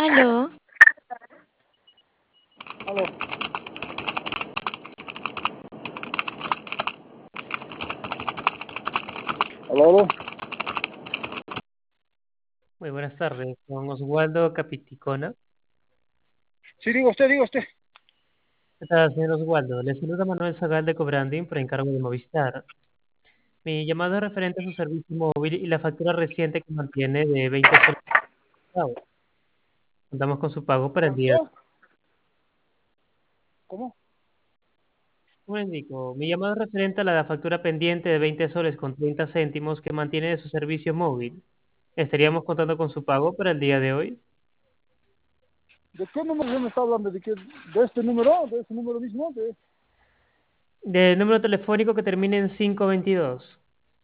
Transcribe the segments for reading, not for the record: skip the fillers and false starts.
Aló, Aló, aló. Muy buenas tardes, con Oswaldo Capiticona. Sí, diga usted. ¿Qué tal, señor Oswaldo? Le saluda Manuel Zagal de Cobranding por encargo de Movistar. Mi llamado es referente a su servicio móvil y la factura reciente que mantiene de 20 soles. Contamos con su pago para el día. ¿Cuánto? ¿Cómo? Como le indico, mi llamado es referente a la factura pendiente de 20 soles con 30 céntimos que mantiene de su servicio móvil. ¿Estaríamos contando con su pago para el día de hoy? ¿De qué número se me está hablando? ¿De este número? ¿De este número mismo? Del número telefónico que termine en 522.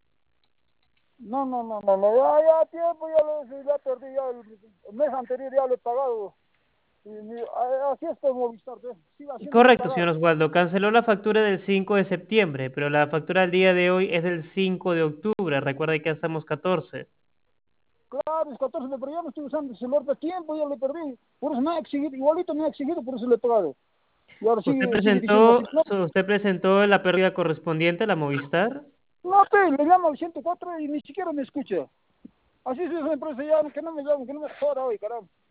No. Ya tiempo, ya perdí. El mes anterior ya lo he pagado. Así es por Movistar. Siga haciéndome Correcto, pagar. señor Oswaldo. Canceló la factura del 5 de septiembre, pero la factura del día de hoy es del 5 de octubre. Recuerde que ya estamos 14. Claro, es 14, pero ya no estoy usando el celular de tiempo, ya lo perdí. Por eso me ha exigido, igualito me ha exigido, por eso le he pagado. Y ahora sigue diciendo así. Usted presentó la pérdida correspondiente a la Movistar. No, le llamo al 104 y ni siquiera me escucha. Así es esa empresa ya, que no me llamen, que no me joda hoy, caramba.